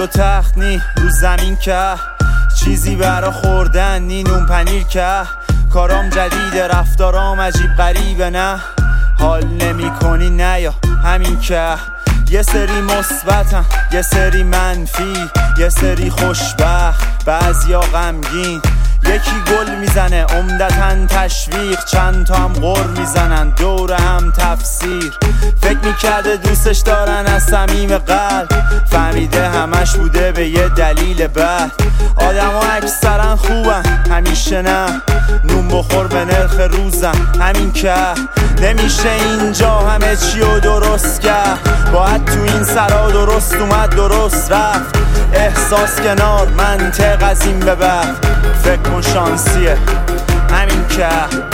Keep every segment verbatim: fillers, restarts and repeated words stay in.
و تخت نی رو زمین که چیزی برا خوردن نی نون پنیر که کارام جدیده رفتارام عجیب غریبه نه حال نمی کنی نه یا همین که یه سری مثبتن یه سری منفی یه سری خوشبخت بعضیا غمگین یکی گل میزنه عمدتاً تشویق چند تا هم غر میزنن دور هم تفسیر فکر میکرده دوستش دارن از صمیم قلب فهمیده همش بوده به یه دلیل بد آدم ها اکثرا خوبن همیشه نه نون بخور به نرخ روزن همین که نمیشه اینجا همه چی رو درست کرد باید تو این سرا درست اومد درست رفت احساس کنار منطق از این به بعد فکر کن شانسیه همین که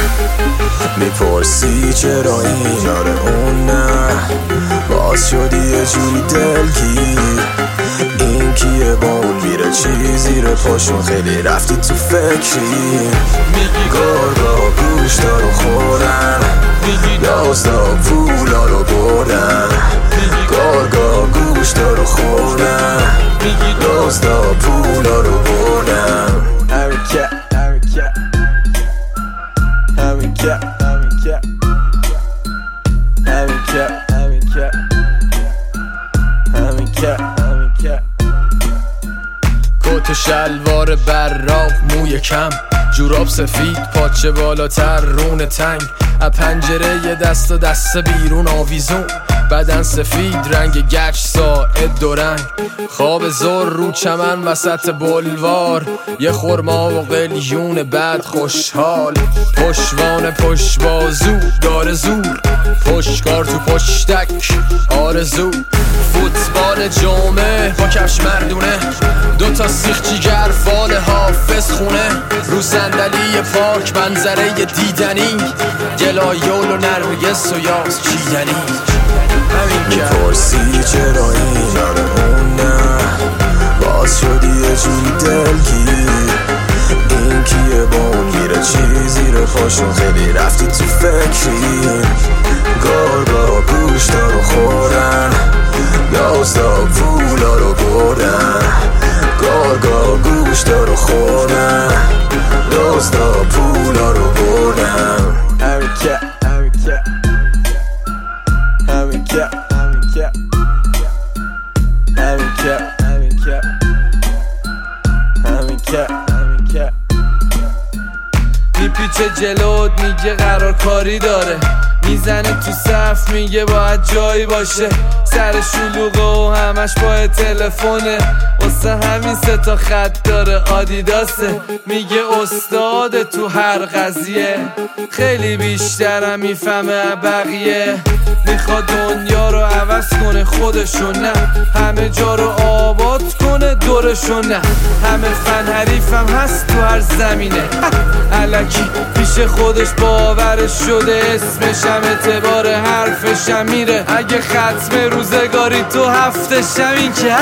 میپرسی چرا این آره اون نه باز شدی یه جوری دلگیر این کیه با اون میره چی زیر پاشون خیلی رفتی تو فکری گرگا گوشتا رو خورن یازدا پولا رو بردن گرگا گوشتا رو خورن یازدا پولا رو بردن همین که همین که همین که همین که همین که همین که همین که همین که کت و شلوار براق موی کم جوراب سفید پاچه بالاتر رون تنگ از پنجره یه دست و دست بیرون آویزون بدن سفید رنگ گچ ساعد دو رنگ خواب زور رو چمن وسط بلوار یه خورما و قلیون بد خوشحال پشوان پشت بازو داره زور پشتکار تو پشتک آرزو فوتبال جامعه با کفش مردونه دوتا سیخ جیگر فال حافظ خونه رو صندلی پارک منظره دیدنی گلایول و نرگس و یاس چیدنی میپرسی چرا این آره اون نه باز شدی یه جوری دلگیر این کیه با اون میره چی زیر پاشون خیلی رفتی تو فکری گرگا گوشتا رو خورن یازدا پولا رو بردن گرگا گوشتا رو خورن یازدا پولا رو بردن همین که همین که همین که همین که همین که همین که همین که همین که میپیچه جلوت میگه قرار کاری داره میزنه تو صف میگه باید جایی باشه سر شلوغه و همش با تلفونه واسه همین سه تا خط داره آدیداسه میگه استاد تو هر قضیه خیلی بیشترم میفهمه بقیه میخواد دنیا رو عوض کنه خودشو نه همه جا رو آباد کنه دورشو نه همه فن حریفم هست تو هر زمینه الکی پیش خودش باورش شده اسمشم اعتبار حرفشم میره اگه ختم روزگاری تو هفتشم این که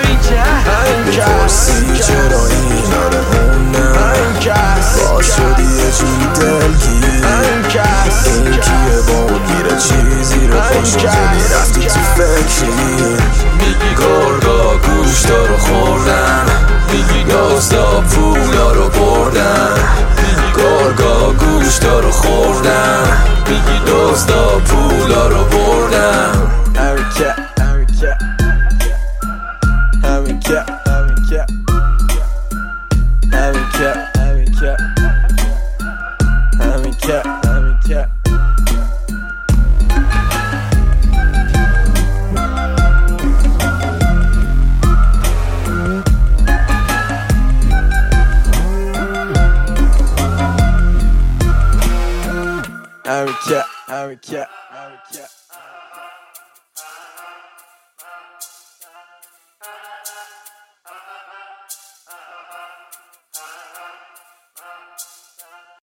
میپرسی چرا این آره اون نه باز شدی یه جوری دلگیر این کیه با اون میره چی زیر پاشون خیلی رفتی تو فکری گرگا گوشتا رو خوردن یازدا پولا رو بردن گرگا گوشتا رو خوردن یازدا پولا رو بردن همین که همین که همین که همین که همین که همین که همین که همین که America, America, America.